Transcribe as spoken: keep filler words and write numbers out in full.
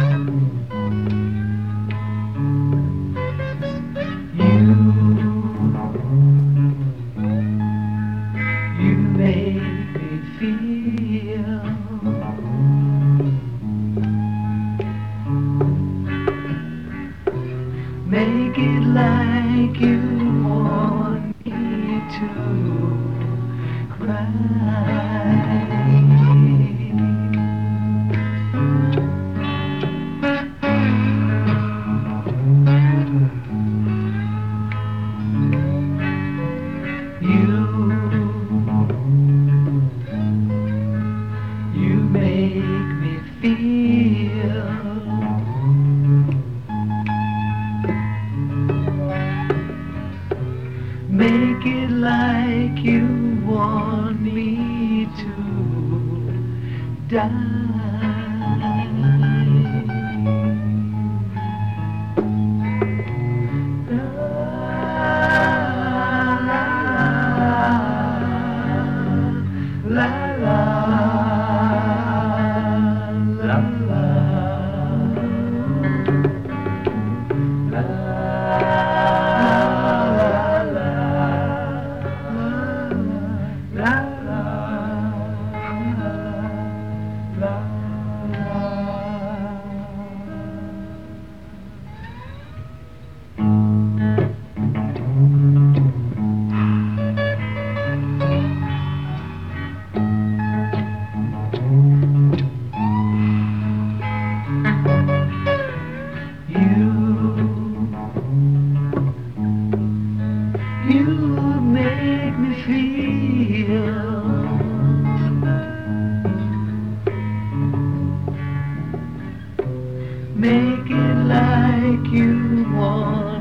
You make me feel make it like you want me to cry. You You make me feel make it like you want me to die. La la la la la la la You make me feel make it like you want